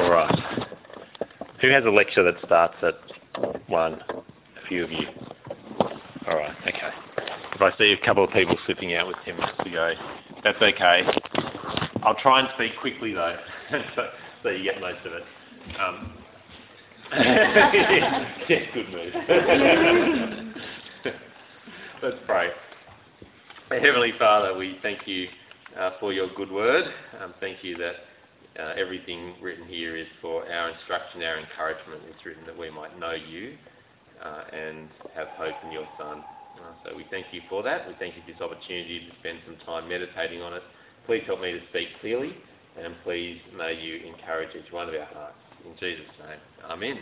All right. Who has a lecture that starts at 1? A few of you. All right, okay. If I see a couple of people slipping out with 10 minutes to go, that's okay. I'll try and speak quickly though, so you get most of it. Yeah, good move. Let's pray. Heavenly Father, we thank you for your good word. Thank you that everything written here is for our instruction, our encouragement. It's written that we might know you and have hope in your Son. So we thank you for that. We thank you for this opportunity to spend some time meditating on it. Please help me to speak clearly, and please may you encourage each one of our hearts. In Jesus' name, amen.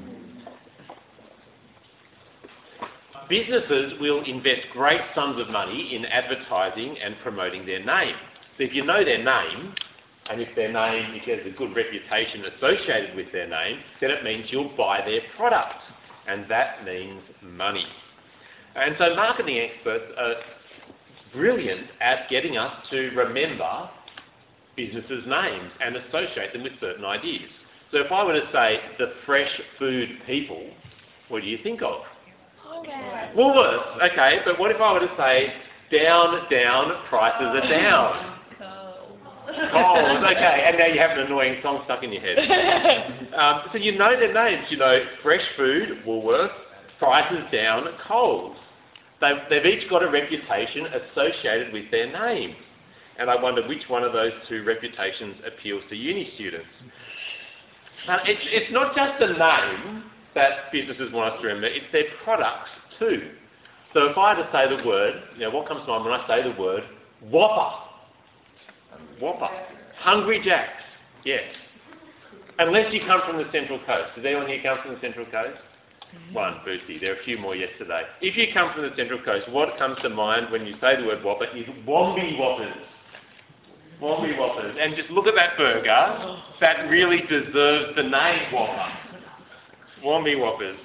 Businesses will invest great sums of money in advertising and promoting their name. So if you know their name, and if there's a good reputation associated with their name, then it means you'll buy their product, and that means money. And so marketing experts are brilliant at getting us to remember businesses' names and associate them with certain ideas. So if I were to say the fresh food people, what do you think of? Woolworths. Okay, but what if I were to say down, prices are down? Coles, okay, and now you have an annoying song stuck in your head. So you know their names, you know, fresh food, Woolworths, prices down, Coles. They've each got a reputation associated with their name. And I wonder which one of those two reputations appeals to uni students. It's not just the name that businesses want us to remember, it's their products too. So if I had to say the word, what comes to mind when I say the word Whopper? Whopper. Hungry Jacks, yes. Unless you come from the Central Coast. Does anyone here come from the Central Coast? One, Bootsy. There are a few more yesterday. If you come from the Central Coast, what comes to mind when you say the word Whopper is Wombi Whoppers. Wombi Whoppers. And just look at that burger. That really deserves the name Whopper. Wombi Whoppers.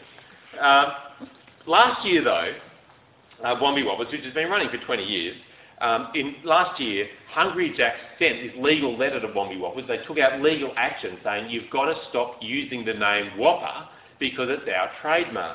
Last year, though, Wombi Whoppers, which has been running for 20 years, last year, Hungry Jack's sent this legal letter to Wombi Whoppers. They took out legal action saying you've got to stop using the name Whopper because it's our trademark.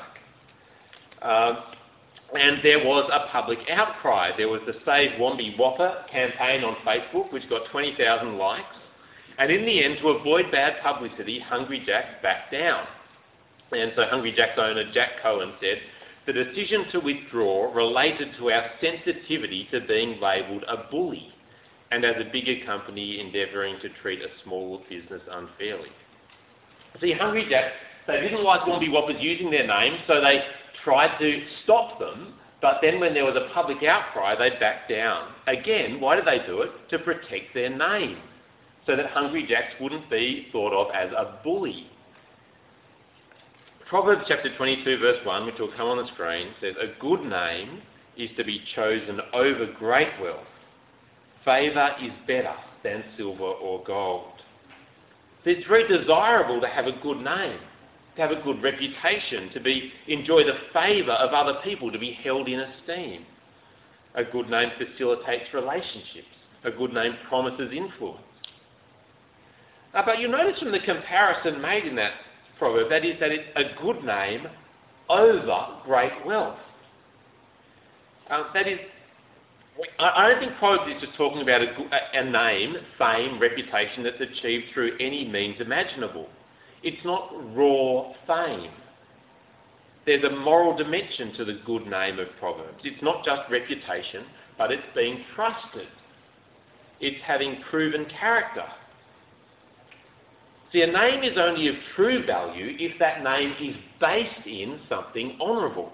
And there was a public outcry. There was the Save Wombi Whopper campaign on Facebook, which got 20,000 likes. And in the end, to avoid bad publicity, Hungry Jack backed down. And so Hungry Jack's owner, Jack Cohen, said, the decision to withdraw related to our sensitivity to being labelled a bully and as a bigger company endeavouring to treat a smaller business unfairly. See, Hungry Jack, they didn't like Wombi Whoppers using their name, so they tried to stop them, but then when there was a public outcry, they backed down. Again, why did they do it? To protect their name, so that Hungry Jacks wouldn't be thought of as a bully. Proverbs chapter 22 verse 1, which will come on the screen, says, a good name is to be chosen over great wealth. Favour is better than silver or gold. So it's very desirable to have a good name, to have a good reputation, to enjoy the favour of other people, to be held in esteem. A good name facilitates relationships. A good name promises influence. But you'll notice from the comparison made in that proverb, that it's a good name over great wealth. That is, I don't think Proverbs is just talking about a name, fame, reputation that's achieved through any means imaginable. It's not raw fame. There's a moral dimension to the good name of Proverbs. It's not just reputation, but it's being trusted. It's having proven character. See, a name is only of true value if that name is based in something honourable,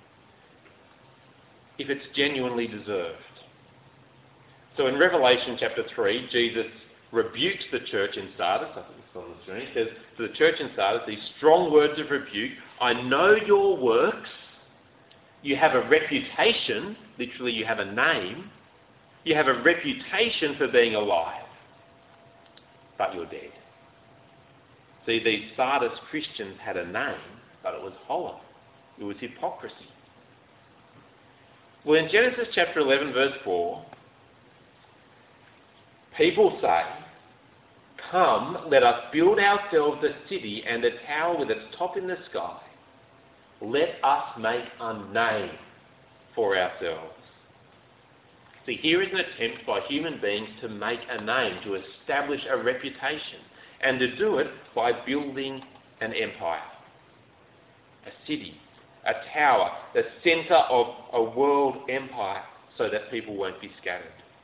if it's genuinely deserved. So in Revelation chapter 3, Jesus rebukes the church in Sardis. I think it's on the screen. He says to the church in Sardis these strong words of rebuke. I know your works. You have a reputation. Literally, you have a name. You have a reputation for being alive. But you're dead. See, these Sardis Christians had a name, but it was hollow. It was hypocrisy. Well, in Genesis chapter 11, verse 4, people say, "Come, let us build ourselves a city and a tower with its top in the sky. Let us make a name for ourselves." See, here is an attempt by human beings to make a name, to establish a reputation, and to do it by building an empire, a city, a tower, the centre of a world empire, so that people won't be scattered.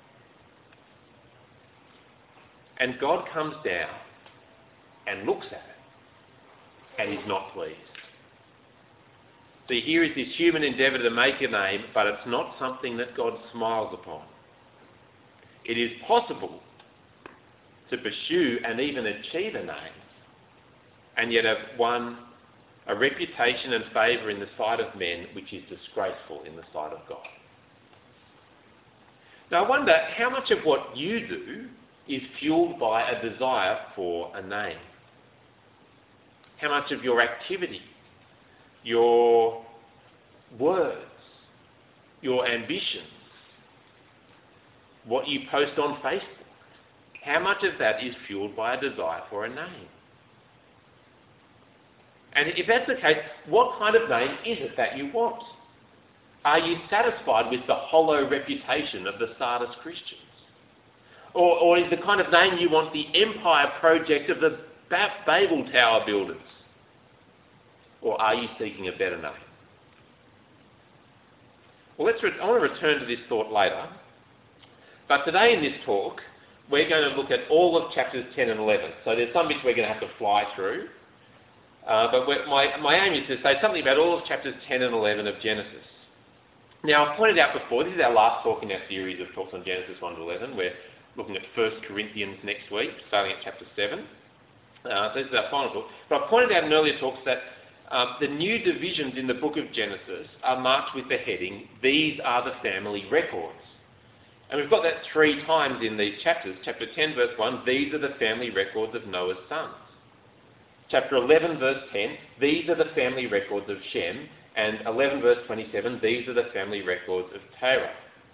And God comes down and looks at it, and is not pleased. See, here is this human endeavour to make a name, but it's not something that God smiles upon. It is possible to pursue and even achieve a name, and yet have won a reputation and favour in the sight of men which is disgraceful in the sight of God. Now I wonder how much of what you do is fueled by a desire for a name. How much of your activity, your words, your ambitions, what you post on Facebook, how much of that is fueled by a desire for a name? And if that's the case, what kind of name is it that you want? Are you satisfied with the hollow reputation of the Sardis Christians? Or is the kind of name you want the empire project of the Babel Tower builders? Or are you seeking a better name? Well, I want to return to this thought later. But today in this talk, we're going to look at all of chapters 10 and 11. So there's some bits we're going to have to fly through. But my aim is to say something about all of chapters 10 and 11 of Genesis. Now, I've pointed out before, this is our last talk in our series of talks on Genesis 1 to 11. We're looking at 1 Corinthians next week, starting at chapter 7. So this is our final talk. But I've pointed out in earlier talks that the new divisions in the book of Genesis are marked with the heading, "These are the family records." And we've got that 3 times in these chapters. Chapter 10, verse 1, "These are the family records of Noah's sons." Chapter 11, verse 10, "These are the family records of Shem." And 11, verse 27, "These are the family records of Terah."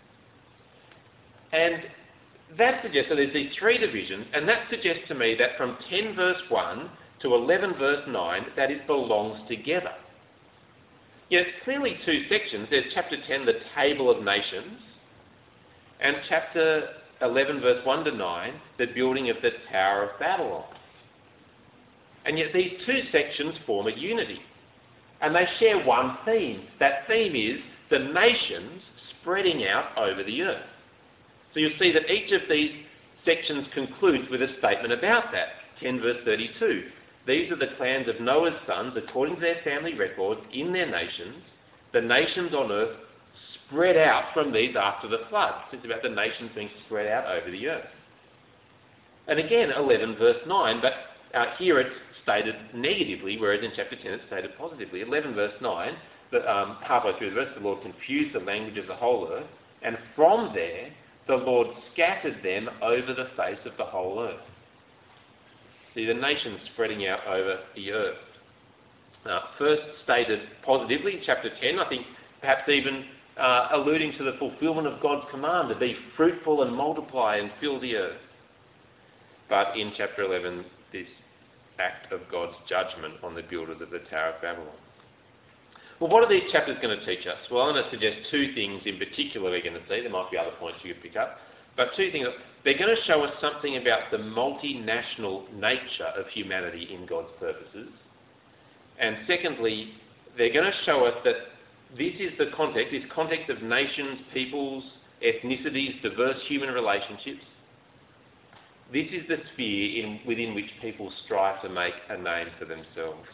And that suggests that there's these 3 divisions, and that suggests to me that from 10, verse 1 to 11, verse 9, that it belongs together. Yet it's clearly 2 sections. There's chapter 10, the Table of Nations, and chapter 11, verse 1 to 9, the building of the Tower of Babylon. And yet these 2 sections form a unity. And they share one theme. That theme is the nations spreading out over the earth. So you'll see that each of these sections concludes with a statement about that. 10 verse 32. "These are the clans of Noah's sons according to their family records in their nations. The nations on earth spread out from these after the flood." So it's about the nations being spread out over the earth. And again, 11 verse 9, but here it's stated negatively, whereas in chapter 10 it's stated positively. 11 verse 9, halfway through the verse, the Lord confused the language of the whole earth, and from there the Lord scattered them over the face of the whole earth. See, the nations spreading out over the earth. First stated positively in chapter 10, I think perhaps even alluding to the fulfilment of God's command to be fruitful and multiply and fill the earth. But in chapter 11, this act of God's judgment on the builders of the Tower of Babylon. Well, what are these chapters going to teach us? Well, I'm going to suggest 2 things in particular we're going to see. There might be other points you could pick up. But 2 things. They're going to show us something about the multinational nature of humanity in God's purposes. And secondly, they're going to show us that this is the context, this context of nations, peoples, ethnicities, diverse human relationships. This is the sphere within which people strive to make a name for themselves.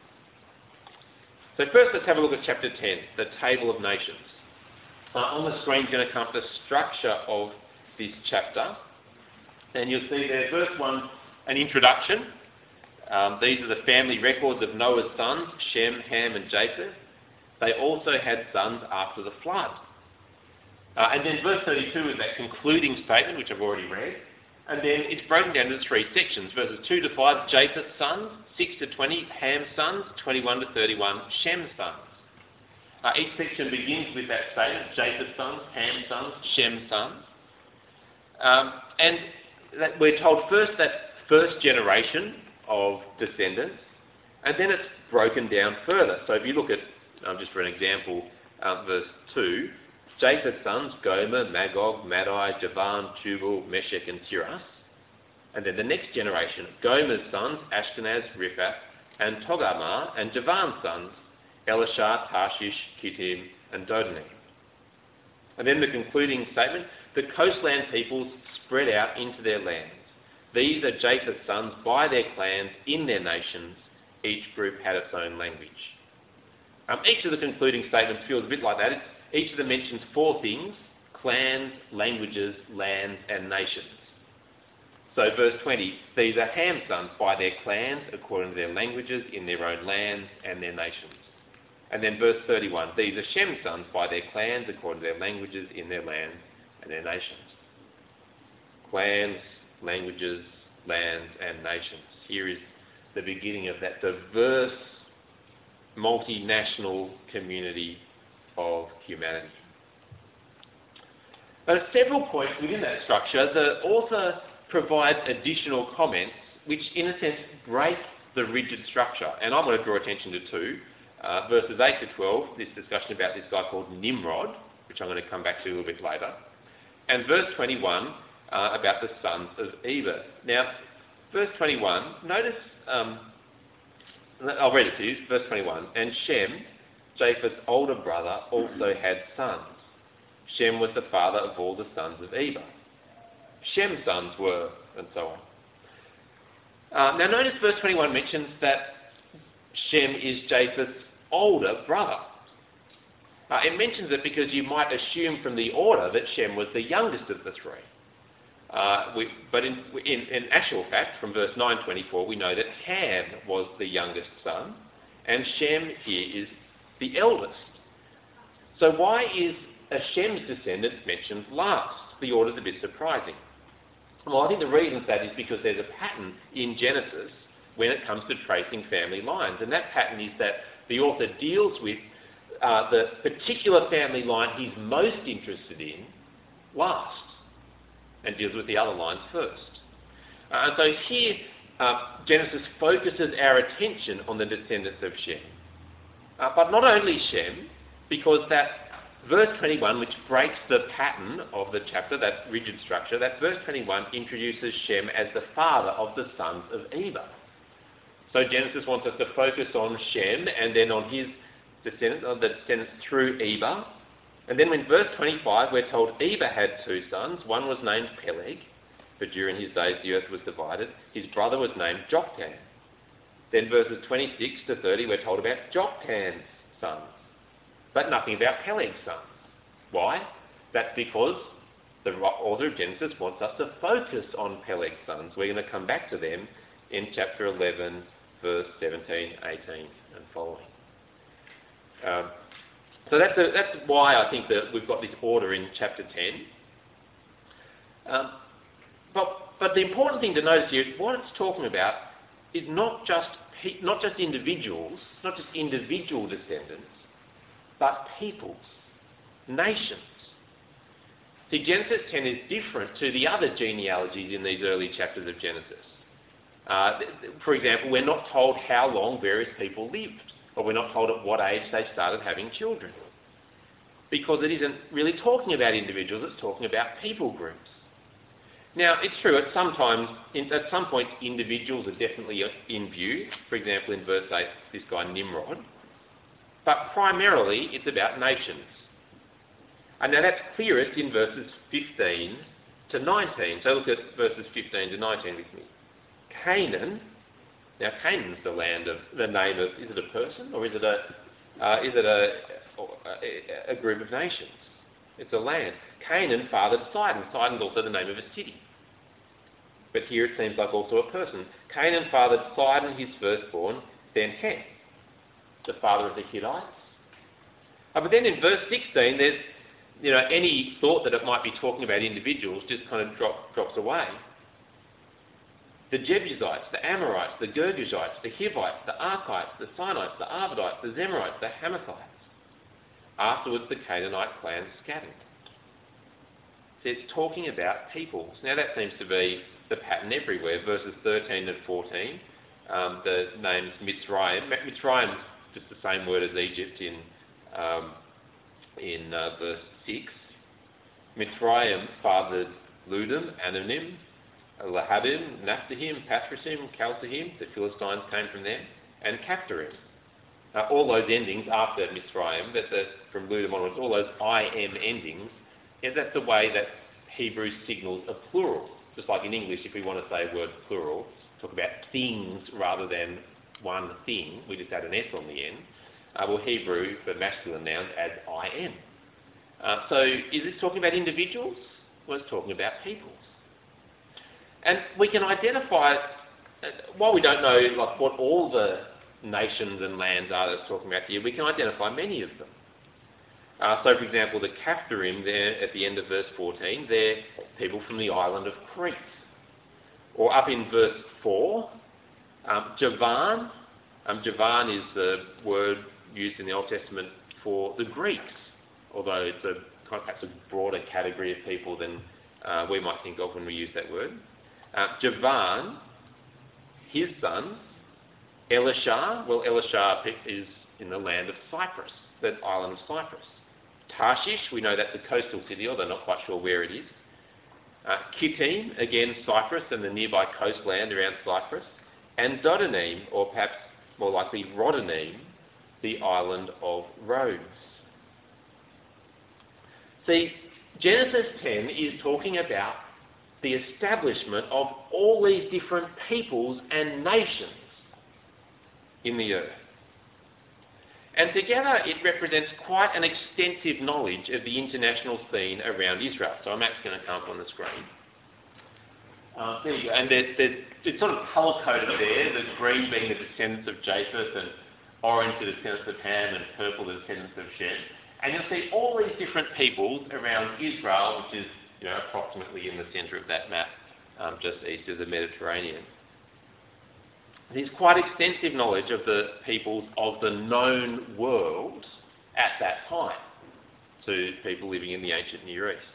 So first let's have a look at chapter 10, the Table of Nations. On the screen is going to come up the structure of this chapter. And you'll see there, verse 1, an introduction. These are the family records of Noah's sons, Shem, Ham and Japheth. They also had sons after the flood. And then verse 32 is that concluding statement, which I've already read. And then it's broken down into 3 sections. Verses 2 to 5, Japheth's sons. 6 to 20, Ham's sons. 21 to 31, Shem's sons. Each section begins with that statement, Japheth's sons, Ham's sons, Shem's sons. And we're told first that first generation of descendants, and then it's broken down further. So if you look at, just for an example, verse 2, Japheth's sons, Gomer, Magog, Madai, Javan, Tubal, Meshech and Tiras. And then the next generation, Gomer's sons, Ashkenaz, Riphath, and Togarmah, and Javan's sons, Elishah, Tarshish, Kittim, and Dodanim. And then the concluding statement, the coastland peoples spread out into their lands. These are Japheth's sons by their clans in their nations. Each group had its own language. Each of the concluding statements feels a bit like that. Each of them mentions four things: clans, languages, lands, and nations. So verse 20, these are Ham's sons by their clans, according to their languages, in their own lands and their nations. And then verse 31, these are Shem's sons by their clans, according to their languages, in their lands and their nations. Clans, languages, lands, and nations. Here is the beginning of that diverse, multinational community of humanity. But at several points within that structure, the author provides additional comments which, in a sense, break the rigid structure. And I'm going to draw attention to two. Verses 8 to 12, this discussion about this guy called Nimrod, which I'm going to come back to a little bit later. And verse 21, about the sons of Eber. Now, verse 21, notice, I'll read it to you, verse 21. And Shem, Japheth's older brother, also had sons. Shem was the father of all the sons of Eber. Shem's sons were, and so on. Now notice verse 21 mentions that Shem is Japheth's older brother. It mentions it because you might assume from the order that Shem was the youngest of the three. But in actual fact, from verse 9:24, we know that Ham was the youngest son, and Shem here is the eldest. So why is a Shem's descendant mentioned last? The order's a bit surprising. Well, I think the reason for that is because there's a pattern in Genesis when it comes to tracing family lines, and that pattern is that the author deals with the particular family line he's most interested in last, and deals with the other lines first. And so here, Genesis focuses our attention on the descendants of Shem. But not only Shem, because that verse 21, which breaks the pattern of the chapter, that rigid structure, that verse 21 introduces Shem as the father of the sons of Eber. So Genesis wants us to focus on Shem and then on his descendants, on the descendants through Eber. And then in verse 25, we're told Eber had two sons. One was named Peleg, for during his days the earth was divided. His brother was named Joktan. Then verses 26 to 30, we're told about Joktan's sons, but nothing about Peleg's sons. Why? That's because the author of Genesis wants us to focus on Peleg's sons. We're going to come back to them in chapter 11, verse 17, 18 and following. So that's why I think that we've got this order in chapter 10. But the important thing to notice here is what it's talking about is not just individuals, not just individual descendants, but peoples, nations. See, Genesis 10 is different to the other genealogies in these early chapters of Genesis. For example, we're not told how long various people lived, or we're not told at what age they started having children. Because it isn't really talking about individuals, it's talking about people groups. Now, it's true, at some point, individuals are definitely in view. For example, in verse 8, this guy Nimrod. But primarily, it's about nations. And now that's clearest in verses 15 to 19. So look at verses 15 to 19 with me. Canaan. Now, Canaan's the name of, is it a person or is it a group of nations? It's a land. Canaan fathered Sidon. Sidon's also the name of a city. But here it seems like also a person. Canaan fathered Sidon, his firstborn, then Heth, the father of the Hittites. But then in verse 16, there's, any thought that it might be talking about individuals just kind of drops away. The Jebusites, the Amorites, the Girgashites, the Hivites, the Archites, the Sinites, the Arvadites, the Zemarites, the Hamathites. Afterwards, the Canaanite clans scattered. So it's talking about peoples. Now that seems to be the pattern everywhere. Verses 13 and 14, the name's Mitzrayim. Mitzrayim is just the same word as Egypt in verse 6. Mitzrayim fathered Ludum, Ananim, Lahadim, Naphtuhim, Pathrusim, Calcihim. The Philistines came from there, and Caphtorim. All those endings after Mitzrayim, from Ludum onwards, all those I-M endings, that's the way that Hebrew signals a plural. Just like in English, if we want to say a word plural, talk about things rather than one thing, we just add an S on the end. Well, Hebrew, for masculine nouns, adds I-M. So is this talking about individuals? Well, it's talking about peoples. And we can identify, while we don't know what all the nations and lands are that's talking about here, we can identify many of them. So, for example, the Caphtorim there at the end of verse 14, they're people from the island of Crete. Or up in verse 4, Javan. Javan is the word used in the Old Testament for the Greeks, although it's perhaps a broader category of people than we might think of when we use that word. Javan, his sons, Elisha. Well, Elisha is in the land of Cyprus, the island of Cyprus. Tarshish, we know that's a coastal city, although not quite sure where it is. Kittim, again Cyprus and the nearby coastland around Cyprus. And Dodanim, or perhaps more likely Rodanim, the island of Rhodes. See, Genesis 10 is talking about the establishment of all these different peoples and nations in the earth. And together it represents quite an extensive knowledge of the international scene around Israel. So a map's going to come up on the screen. There you go. And it's sort of colour-coded there, the green being the descendants of Japheth, and orange the descendants of Ham, and purple the descendants of Shem. And you'll see all these different peoples around Israel, which is approximately in the centre of that map, just east of the Mediterranean. There's quite extensive knowledge of the peoples of the known world at that time to people living in the ancient Near East.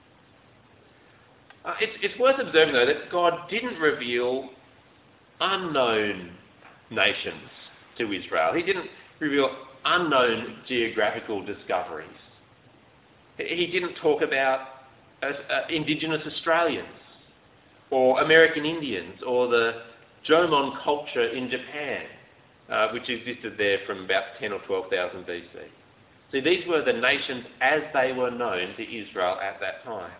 It's worth observing, though, that God didn't reveal unknown nations to Israel. He didn't reveal unknown geographical discoveries. He didn't talk about indigenous Australians or American Indians or the Jomon culture in Japan, which existed there from about 10 or 12,000 BC. See, these were the nations as they were known to Israel at that time.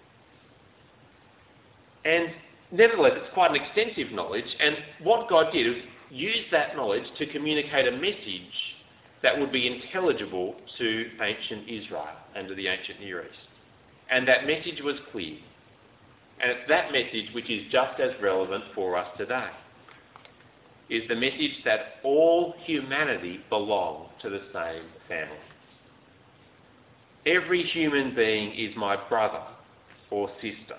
And nevertheless, it's quite an extensive knowledge, and what God did was use that knowledge to communicate a message that would be intelligible to ancient Israel and to the ancient Near East. And that message was clear. And it's that message which is just as relevant for us today. Is the message that all humanity belong to the same family. Every human being is my brother or sister.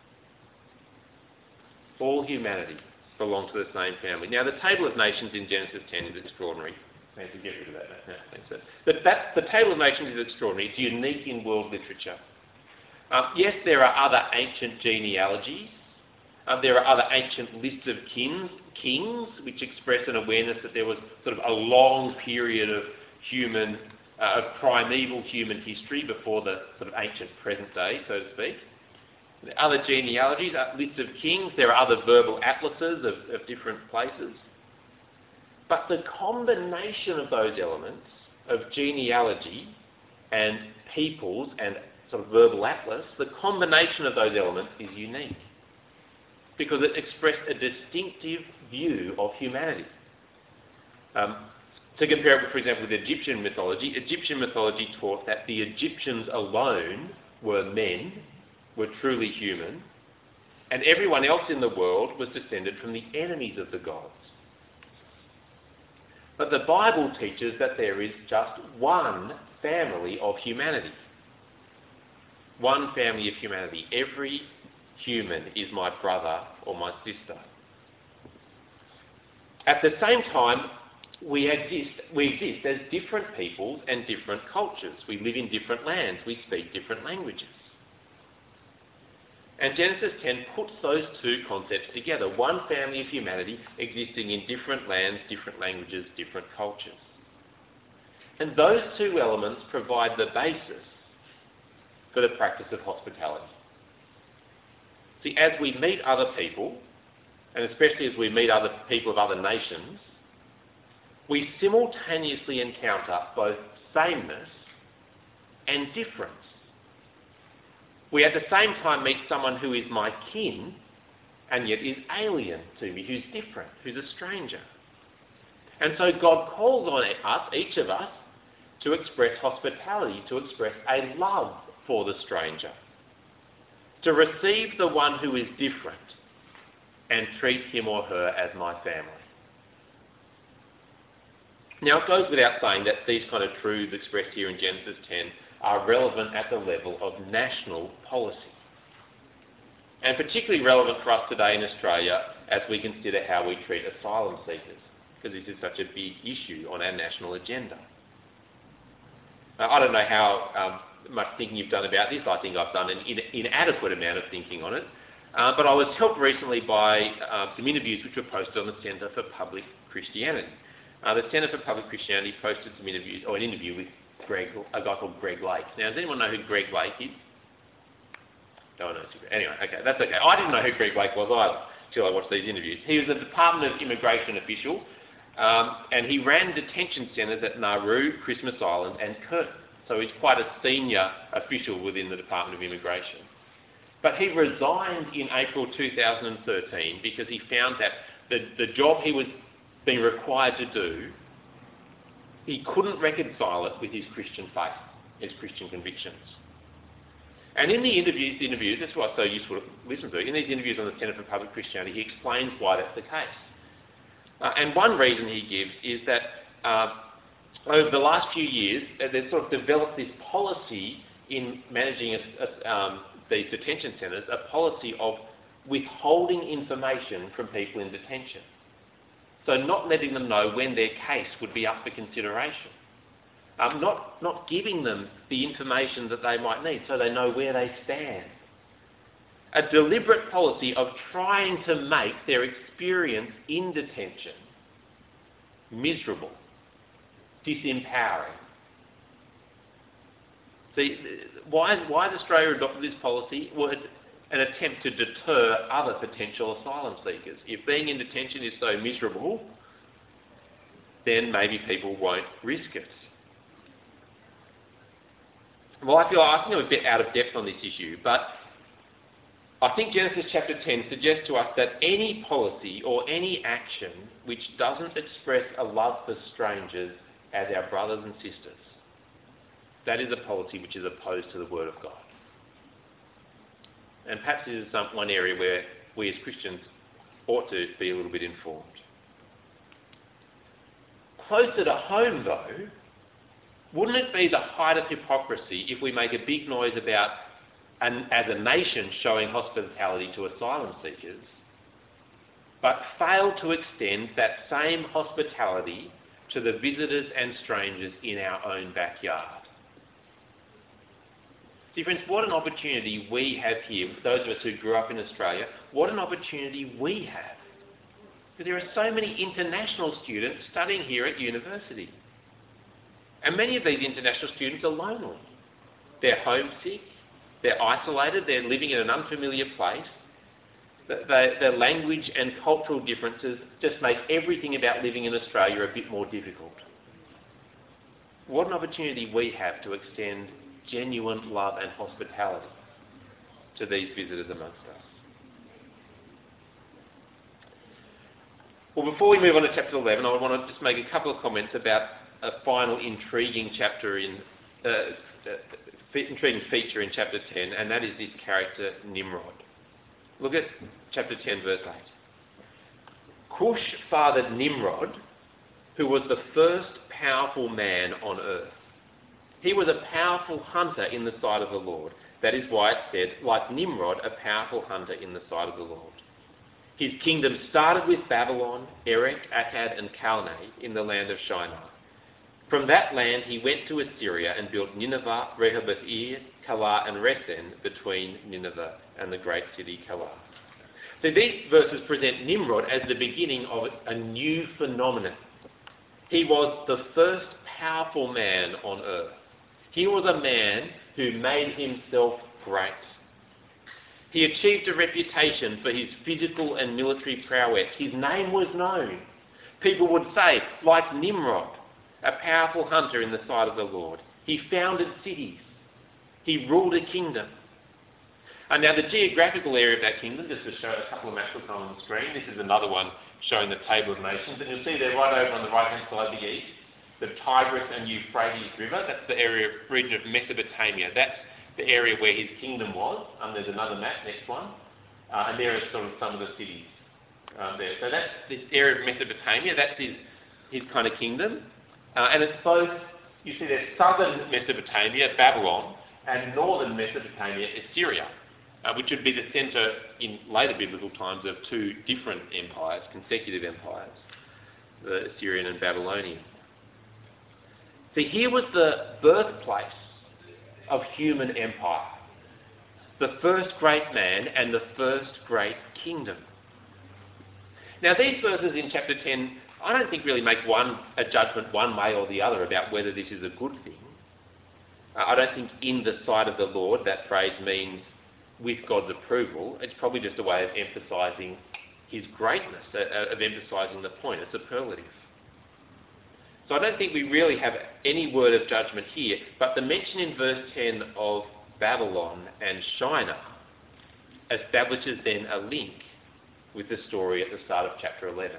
All humanity belongs to the same family. Now, the table of nations in Genesis 10 is extraordinary. I need to get rid of that now. Thanks, sir. The table of nations is extraordinary. It's unique in world literature. Yes, there are other ancient genealogies. There are other ancient lists of kings, which express an awareness that there was sort of a long period of primeval human history before the sort of ancient present day, so to speak. There are other genealogies, lists of kings. There are other verbal atlases of different places. But the combination of those elements of genealogy and peoples and sort of verbal atlas, the combination of those elements is unique because it expressed a distinctive view of humanity. To compare it, for example, with Egyptian mythology taught that the Egyptians alone were men, were truly human, and everyone else in the world was descended from the enemies of the gods. But the Bible teaches that there is just one family of humanity. One family of humanity. Every human is my brother or my sister. At the same time, we exist as different peoples and different cultures. We live in different lands. We speak different languages. And Genesis 10 puts those two concepts together. One family of humanity existing in different lands, different languages, different cultures. And those two elements provide the basis for the practice of hospitality. See, as we meet other people, and especially as we meet other people of other nations, we simultaneously encounter both sameness and difference. We at the same time meet someone who is my kin and yet is alien to me, who's different, who's a stranger. And so God calls on us, each of us, to express hospitality, to express a love for the stranger, to receive the one who is different and treat him or her as my family. Now, it goes without saying that these kind of truths expressed here in Genesis 10 are relevant at the level of national policy. And particularly relevant for us today in Australia as we consider how we treat asylum seekers, because this is such a big issue on our national agenda. Now, I don't know how much thinking you've done about this. I think I've done an inadequate amount of thinking on it. But I was helped recently by some interviews which were posted on the Centre for Public Christianity. The Centre for Public Christianity posted some interviews, or an interview with a guy called Greg Lake. Now, does anyone know who Greg Lake is? Don't know. Anyway, okay, that's okay. I didn't know who Greg Lake was either until I watched these interviews. He was a Department of Immigration official, and he ran detention centres at Nauru, Christmas Island and Curtin. So he's quite a senior official within the Department of Immigration. But he resigned in April 2013 because he found that the job he was being required to do, he couldn't reconcile it with his Christian faith, his Christian convictions. And in the interviews, that's why it's so useful to listen to, in these interviews on the Centre for Public Christianity, he explains why that's the case. And one reason he gives is that over the last few years, they've sort of developed this policy in managing these detention centres, a policy of withholding information from people in detention. So not letting them know when their case would be up for consideration. Not giving them the information that they might need so they know where they stand. A deliberate policy of trying to make their experience in detention miserable, disempowering. See, why has Australia adopted this policy? Well, it's an attempt to deter other potential asylum seekers. If being in detention is so miserable, then maybe people won't risk it. Well, I think I'm a bit out of depth on this issue, but I think Genesis chapter 10 suggests to us that any policy or any action which doesn't express a love for strangers as our brothers and sisters, that is a policy which is opposed to the Word of God. And perhaps this is one area where we as Christians ought to be a little bit informed. Closer to home, though, wouldn't it be the height of hypocrisy if we make a big noise about, as a nation, showing hospitality to asylum seekers, but fail to extend that same hospitality to the visitors and strangers in our own backyard? See, friends, what an opportunity we have here, those of us who grew up in Australia, what an opportunity we have. Because there are so many international students studying here at university. And many of these international students are lonely. They're homesick, they're isolated, they're living in an unfamiliar place. Their language and cultural differences just make everything about living in Australia a bit more difficult. What an opportunity we have to extend genuine love and hospitality to these visitors amongst us. Well, before we move on to chapter 11, I want to just make a couple of comments about a final intriguing intriguing feature in chapter 10, and that is this character Nimrod. Look at chapter 10, verse 8. Cush fathered Nimrod, who was the first powerful man on earth. He was a powerful hunter in the sight of the Lord. That is why it said, like Nimrod, a powerful hunter in the sight of the Lord. His kingdom started with Babylon, Erech, Akkad and Calneh in the land of Shinar. From that land he went to Assyria and built Nineveh, Rehoboth-ir, Calah and Resen between Nineveh and the great city Calah. So these verses present Nimrod as the beginning of a new phenomenon. He was the first powerful man on earth. He was a man who made himself great. He achieved a reputation for his physical and military prowess. His name was known. People would say, like Nimrod, a powerful hunter in the sight of the Lord. He founded cities. He ruled a kingdom. And now the geographical area of that kingdom, just to show a couple of maps on the screen, this is another one showing the table of nations. And you'll see there right over on the right-hand side of the east, the Tigris and Euphrates River. That's the region of Mesopotamia. That's the area where his kingdom was. There's another map, next one. And there are sort of some of the cities there. So that's this area of Mesopotamia. That's his kind of kingdom. And it's both, you see there's southern Mesopotamia, Babylon, and northern Mesopotamia, Assyria, which would be the centre in later biblical times of two different empires, consecutive empires, the Assyrian and Babylonian. See, here was the birthplace of human empire, the first great man and the first great kingdom. Now these verses in chapter 10, I don't think really make a judgment one way or the other about whether this is a good thing. I don't think in the sight of the Lord that phrase means with God's approval. It's probably just a way of emphasising his greatness, of emphasising the point, a superlative. So I don't think we really have any word of judgment here, but the mention in verse 10 of Babylon and Shinar establishes then a link with the story at the start of chapter 11.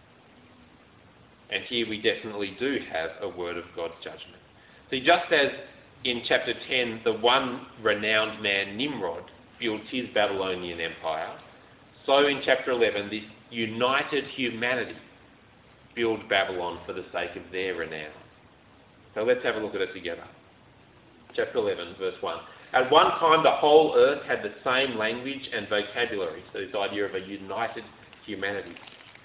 And here we definitely do have a word of God's judgment. See, just as in chapter 10, the one renowned man, Nimrod, builds his Babylonian empire, so in chapter 11, this united humanity build Babylon for the sake of their renown. So let's have a look at it together. Chapter 11, verse 1. At one time, the whole earth had the same language and vocabulary. So this idea of a united humanity.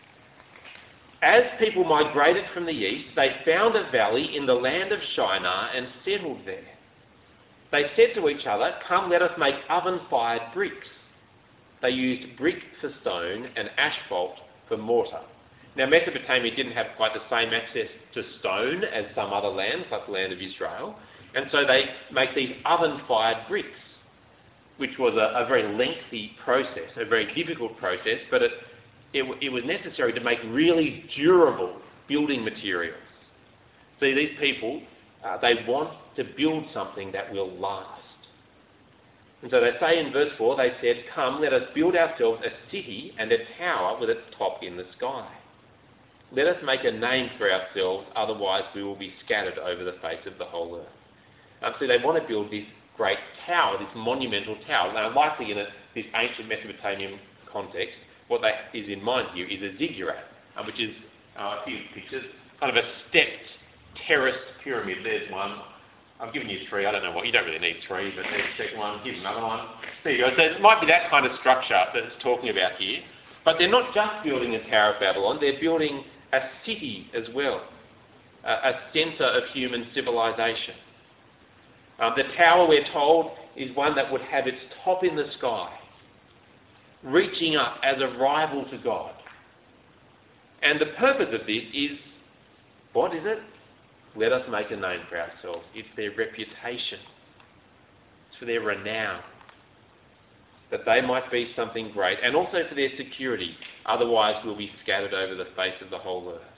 As people migrated from the east, they found a valley in the land of Shinar and settled there. They said to each other, "Come, let us make oven-fired bricks." They used brick for stone and asphalt for mortar. Now, Mesopotamia didn't have quite the same access to stone as some other lands, like the land of Israel, and so they make these oven-fired bricks, which was a very lengthy process, a very difficult process, but it was necessary to make really durable building materials. See, these people, they want to build something that will last. And so they say in verse 4, they said, "Come, let us build ourselves a city and a tower with its top in the sky. Let us make a name for ourselves, otherwise we will be scattered over the face of the whole earth." So they want to build this great tower, this monumental tower. Now, likely in this ancient Mesopotamian context, what is in mind here is a ziggurat, which is, a few pictures, kind of a stepped, terraced pyramid. There's one. I've given you three. I don't know what. You don't really need three, but there's the second one. Here's another one. There you go. So it might be that kind of structure that it's talking about here. But they're not just building a Tower of Babylon. They're building a city as well, a centre of human civilization. The tower, we're told, is one that would have its top in the sky, reaching up as a rival to God. And the purpose of this is, what is it? Let us make a name for ourselves. It's their reputation. It's for their renown. That they might be something great, and also for their security. Otherwise we'll be scattered over the face of the whole earth.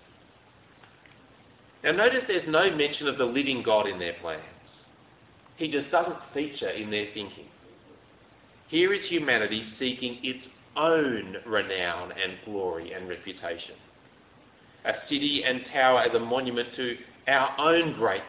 Now notice there's no mention of the living God in their plans. He just doesn't feature in their thinking. Here is humanity seeking its own renown and glory and reputation. A city and tower as a monument to our own greatness.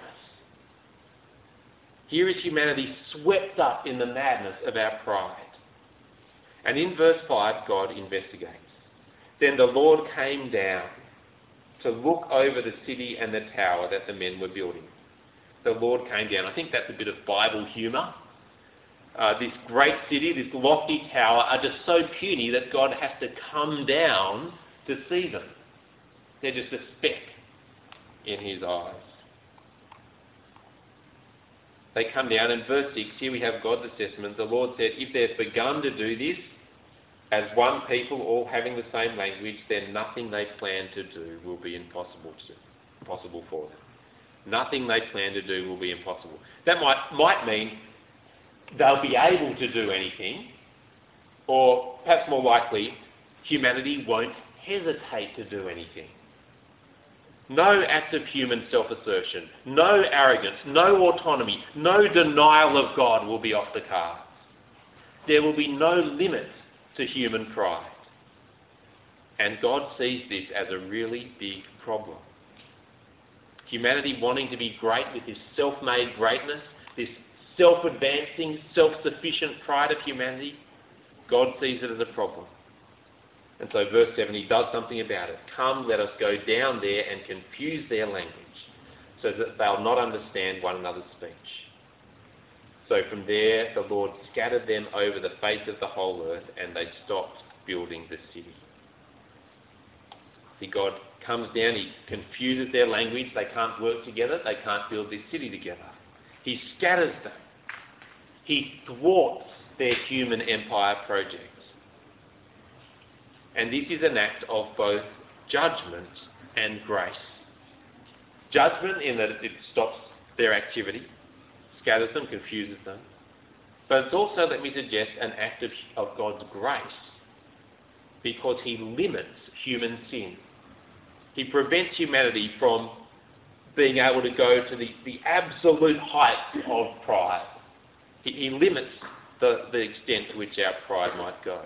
Here is humanity swept up in the madness of our pride. And in verse 5, God investigates. Then the Lord came down to look over the city and the tower that the men were building. The Lord came down. I think that's a bit of Bible humour. This great city, this lofty tower, are just so puny that God has to come down to see them. They're just a speck in his eyes. They come down, and verse 6, here we have God's assessment. The Lord said, if they've begun to do this as one people, all having the same language, then nothing they plan to do will be impossible for them. Nothing they plan to do will be impossible. That might mean they'll be able to do anything, or perhaps more likely, humanity won't hesitate to do anything. No act of human self-assertion, no arrogance, no autonomy, no denial of God will be off the cards. There will be no limit to human pride. And God sees this as a really big problem. Humanity wanting to be great with this self-made greatness, this self-advancing, self-sufficient pride of humanity, God sees it as a problem. And so verse 7, he does something about it. Come, let us go down there and confuse their language, so that they'll not understand one another's speech. So from there, the Lord scattered them over the face of the whole earth, and they stopped building the city. See, God comes down, he confuses their language, they can't work together, they can't build this city together. He scatters them. He thwarts their human empire projects. And this is an act of both judgment and grace. Judgment in that it stops their activity, scatters them, confuses them. But it's also, let me suggest, an act of God's grace, because he limits human sin. He prevents humanity from being able to go to the absolute height of pride. He limits the extent to which our pride might go.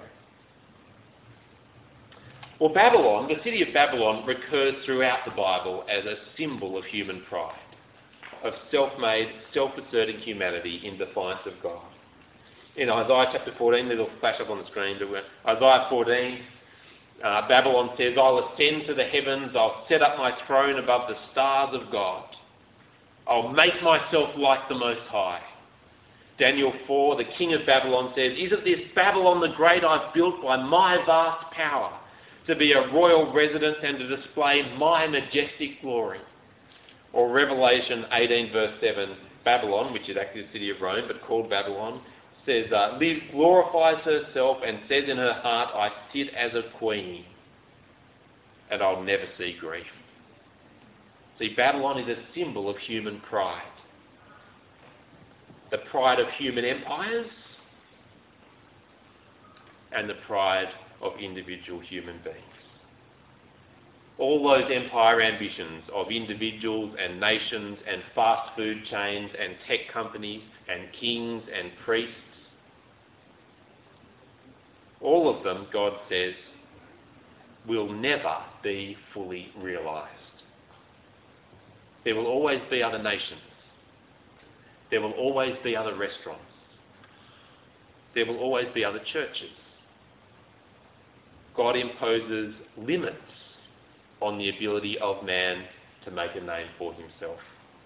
Well, Babylon, the city of Babylon, recurs throughout the Bible as a symbol of human pride, of self-made, self-asserting humanity in defiance of God. In Isaiah chapter 14, it'll flash up on the screen, Isaiah 14, Babylon says, I'll ascend to the heavens, I'll set up my throne above the stars of God. I'll make myself like the Most High. Daniel 4, the king of Babylon says, isn't this Babylon the great I've built by my vast power, to be a royal residence and to display my majestic glory? Or Revelation 18 verse 7, Babylon, which is actually the city of Rome, but called Babylon, says, glorifies herself and says in her heart, I sit as a queen and I'll never see grief. See, Babylon is a symbol of human pride. The pride of human empires and the pride of individual human beings. All those empire ambitions of individuals and nations and fast food chains and tech companies and kings and priests, all of them, God says, will never be fully realised. There will always be other nations. There will always be other restaurants. There will always be other churches. God imposes limits on the ability of man to make a name for himself.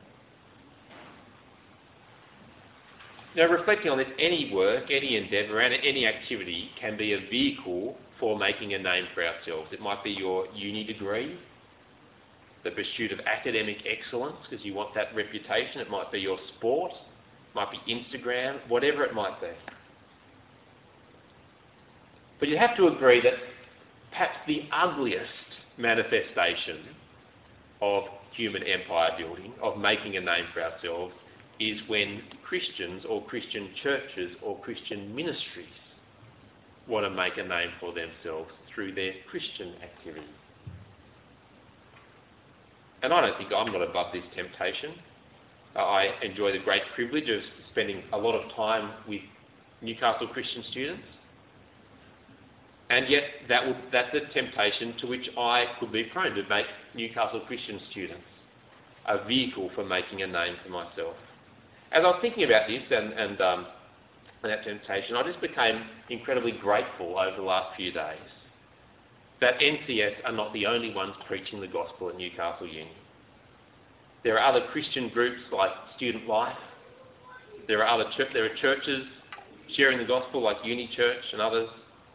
Now, reflecting on this, any work, any endeavour, and any activity can be a vehicle for making a name for ourselves. It might be your uni degree, the pursuit of academic excellence because you want that reputation. It might be your sport, it might be Instagram, whatever it might be. But you have to agree that perhaps the ugliest manifestation of human empire building, of making a name for ourselves, is when Christians or Christian churches or Christian ministries want to make a name for themselves through their Christian activity. And I don't think I'm not above this temptation. I enjoy the great privilege of spending a lot of time with Newcastle Christian students. And yet that's a temptation to which I could be prone, to make Newcastle Christian students a vehicle for making a name for myself. As I was thinking about this and that temptation, I just became incredibly grateful over the last few days that NCS are not the only ones preaching the gospel at Newcastle Uni. There are other Christian groups like Student Life. There are churches sharing the gospel like Uni Church and others.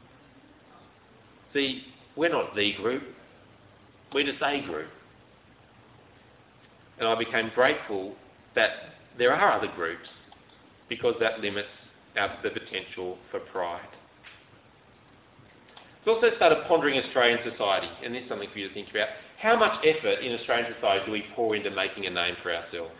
See, we're not the group. We're just a group. And I became grateful that there are other groups because that limits the potential for pride. We've also started pondering Australian society, and this is something for you to think about. How much effort in Australian society do we pour into making a name for ourselves?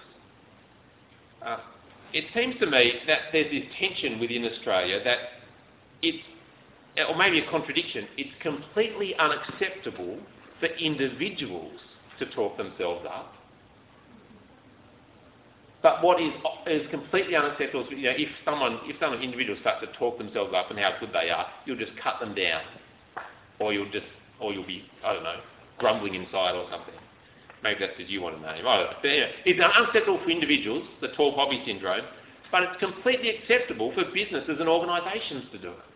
It seems to me that there's this tension within Australia that it's, or maybe a contradiction, it's completely unacceptable for individuals to talk themselves up. But what is completely unacceptable is, if some individuals start to talk themselves up and how good they are, you'll just cut them down, or you'll be, I don't know, grumbling inside or something. Maybe that's because you want a name. I don't know. But anyway, it's unacceptable for individuals, the tall poppy syndrome, but it's completely acceptable for businesses and organisations to do it.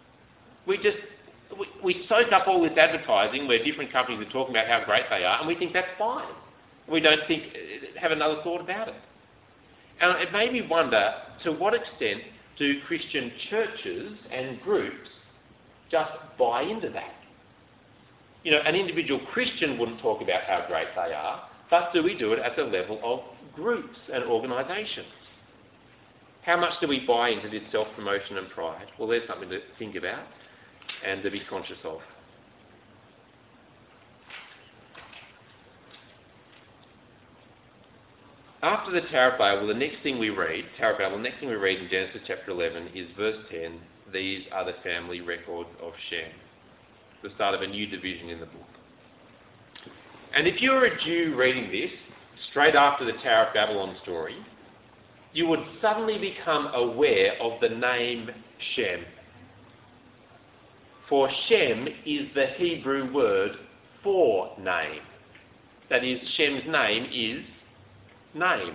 We soak up all this advertising where different companies are talking about how great they are, and we think that's fine. We don't have another thought about it. And it made me wonder, to what extent do Christian churches and groups just buy into that? An individual Christian wouldn't talk about how great they are, but do we do it at the level of groups and organisations? How much do we buy into this self-promotion and pride? Well, there's something to think about and to be conscious of. After the Tower of Babel, the next thing we read in Genesis chapter 11 is verse 10, these are the family records of Shem. The start of a new division in the book. And if you were a Jew reading this, straight after the Tower of Babylon story, you would suddenly become aware of the name Shem. For Shem is the Hebrew word for name. That is, Shem's name is name.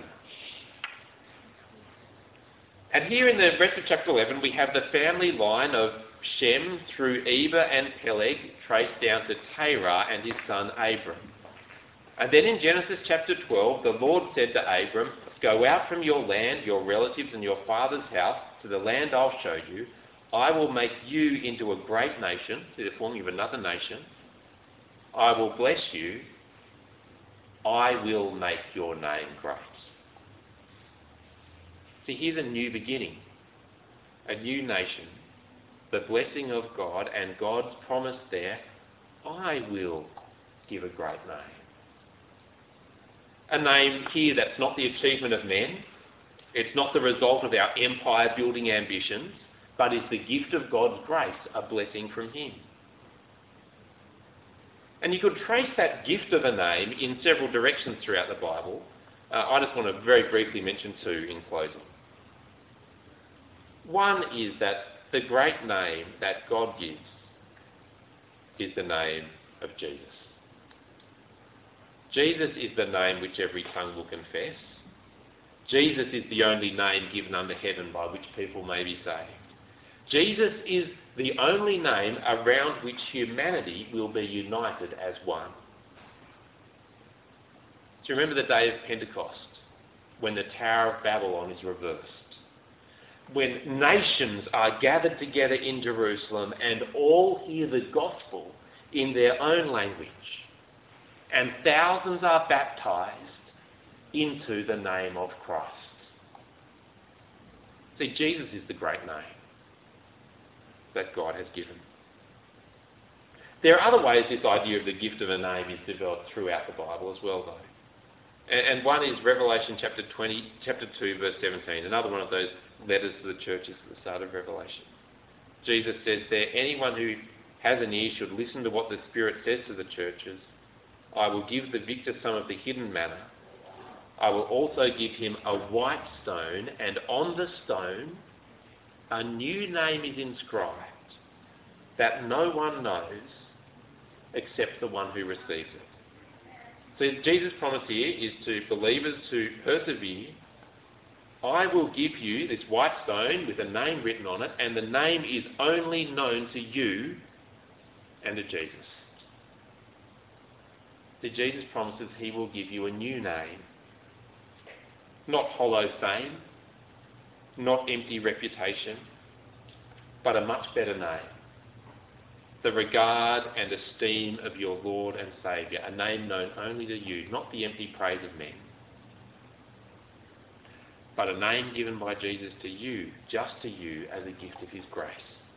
And here in the rest of chapter 11, we have the family line of Shem through Eber and Peleg traced down to Terah and his son Abram. And then in Genesis chapter 12, the Lord said to Abram, go out from your land, your relatives and your father's house to the land I'll show you. I will make you into a great nation, to the forming of another nation. I will bless you. I will make your name great. See, here's a new beginning, a new nation, the blessing of God, and God's promise there, I will give a great name. A name here that's not the achievement of men, it's not the result of our empire-building ambitions, but is the gift of God's grace, a blessing from Him. And you could trace that gift of a name in several directions throughout the Bible. I just want to very briefly mention two in closing. One is that the great name that God gives is the name of Jesus. Jesus is the name which every tongue will confess. Jesus is the only name given under heaven by which people may be saved. Jesus is the only name around which humanity will be united as one. Do you remember the day of Pentecost, when the Tower of Babylon is reversed? When nations are gathered together in Jerusalem and all hear the gospel in their own language, and thousands are baptized into the name of Christ. See, Jesus is the great name that God has given. There are other ways this idea of the gift of a name is developed throughout the Bible as well, though. And one is Revelation chapter 2, verse 17, another one of those letters to the churches at the start of Revelation. Jesus says there, anyone who has an ear should listen to what the Spirit says to the churches. I will give the victor some of the hidden manna. I will also give him a white stone, and on the stone a new name is inscribed that no one knows except the one who receives it. So Jesus' promise here is to believers who persevere, I will give you this white stone with a name written on it, and the name is only known to you and to Jesus. So Jesus promises he will give you a new name. Not hollow fame, not empty reputation, but a much better name. The regard and esteem of your Lord and Saviour, a name known only to you, not the empty praise of men. but a name given by Jesus to you, just to you, as a gift of his grace.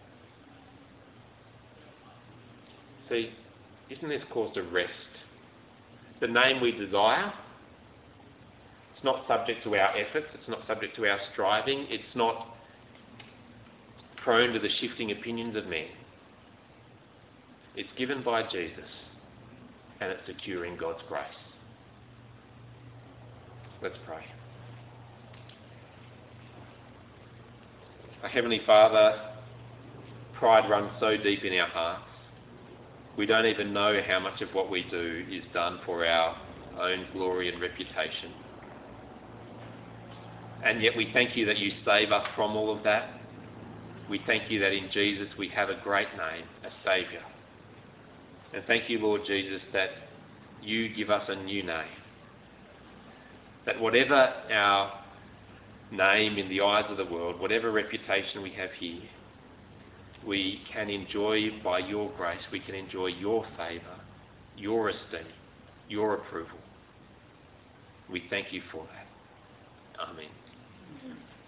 See, isn't this cause to rest? The name we desire, it's not subject to our efforts, it's not subject to our striving, it's not prone to the shifting opinions of men. It's given by Jesus, and it's secure in God's grace. Let's pray. Our Heavenly Father, pride runs so deep in our hearts. We don't even know how much of what we do is done for our own glory and reputation. And yet we thank you that you save us from all of that. We thank you that in Jesus we have a great name, a Saviour. And thank you, Lord Jesus, that you give us a new name. That whatever our name in the eyes of the world, whatever reputation we have here, we can enjoy by your grace, we can enjoy your favour, your esteem, your approval. We thank you for that. Amen.